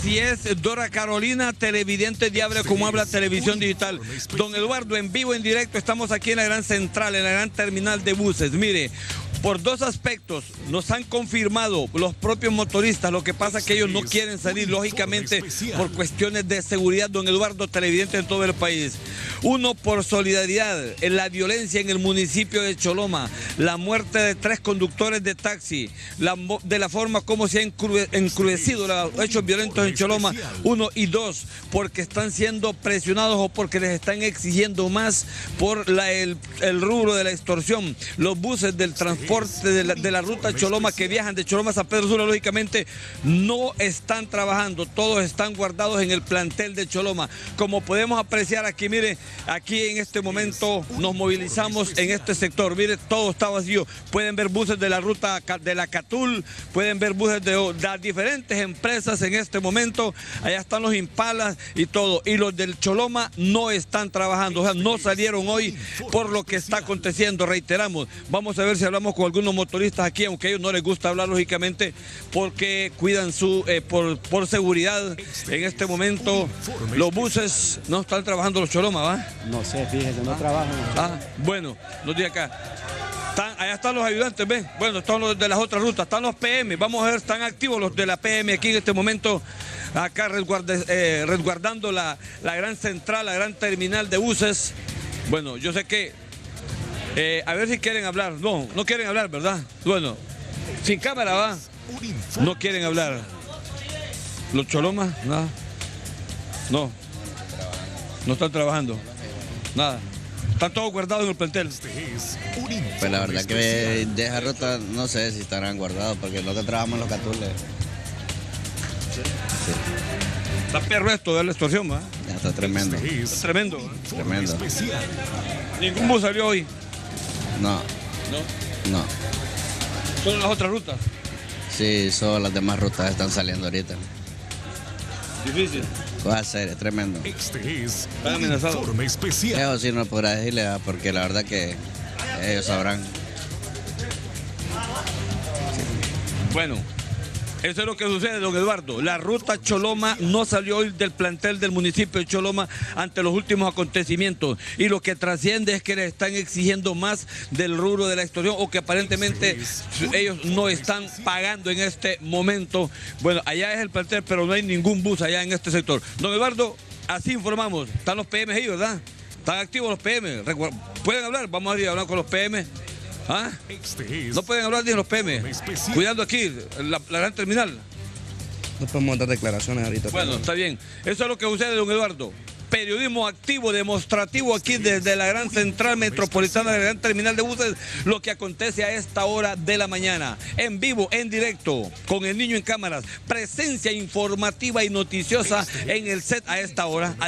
Así es, Dora Carolina, televidente de Hable Como Habla Televisión Digital. Don Eduardo, en vivo, en directo, estamos aquí en la gran central, en la gran terminal de buses. Mire, por dos aspectos nos han confirmado los propios motoristas. Lo que pasa es que ellos no quieren salir, lógicamente, por cuestiones de seguridad, don Eduardo, televidente en todo el país. Uno, por solidaridad en la violencia en el municipio de Choloma, la muerte de 3 conductores de taxi, de la forma como se ha encrudecido los hechos violentos en Choloma. 1 y 2, porque están siendo presionados o porque les están exigiendo más por el rubro de la extorsión. Los buses del transporte de la ruta Choloma que viajan de Choloma a San Pedro Sula, lógicamente, no están trabajando. Todos están guardados en el plantel de Choloma. Como podemos apreciar aquí, mire, aquí en este momento nos movilizamos en este sector. Mire, todo está vacío. Pueden ver buses de la ruta de la Catul, pueden ver buses de las diferentes empresas en este momento. Allá están los Impalas y todo. Y los del Choloma no están trabajando, o sea, no salieron hoy por lo que está aconteciendo. Reiteramos, vamos a ver si hablamos con algunos motoristas aquí, aunque a ellos no les gusta hablar, lógicamente, porque cuidan su por seguridad. En este momento los buses no están trabajando, los Choloma, ¿va? No sé, fíjese, no trabajan. Bueno, los de acá. Allá están los ayudantes, ¿ven? Bueno, están los de las otras rutas, están los PM. Vamos a ver, están activos los de la PM aquí en este momento, acá resguardando la gran central, la gran terminal de buses. Bueno, yo sé que, a ver si quieren hablar. No quieren hablar, ¿verdad? Bueno, sin cámara, ¿va? No quieren hablar. ¿Los Cholomas? Nada. No están trabajando. Nada. Están todos guardados en el plantel. Pues la verdad que de esa ruta no sé si estarán guardados, porque lo que trabajamos en los Catules. Sí. Está perro esto de la extorsión, ¿va? Ya está tremendo. Está tremendo, ¿va? Tremendo. ¿Ningún bus salió hoy? No. ¿Son las otras rutas? Sí, solo las demás rutas están saliendo ahorita. Difícil. Va a ser, es tremendo. Están amenazados. Eso sí no podrá decirle, porque la verdad que ellos sabrán. Bueno, eso es lo que sucede, don Eduardo. La ruta Choloma no salió hoy del plantel del municipio de Choloma ante los últimos acontecimientos. Y lo que trasciende es que le están exigiendo más del rubro de la extorsión, o que aparentemente ellos no están pagando en este momento. Bueno, allá es el plantel, pero no hay ningún bus allá en este sector. Don Eduardo, así informamos. Están los PM ahí, ¿verdad? Están activos los PM. ¿Pueden hablar? Vamos a ir a hablar con los PM. ¿Ah? No pueden hablar ni los PM, cuidando aquí la gran terminal. No podemos dar declaraciones ahorita. Bueno, está bien. Eso es lo que sucede, don Eduardo. Periodismo activo, demostrativo aquí desde la gran central metropolitana de la gran terminal de buses, lo que acontece a esta hora de la mañana. En vivo, en directo, con el niño en cámaras. Presencia informativa y noticiosa en el set a esta hora.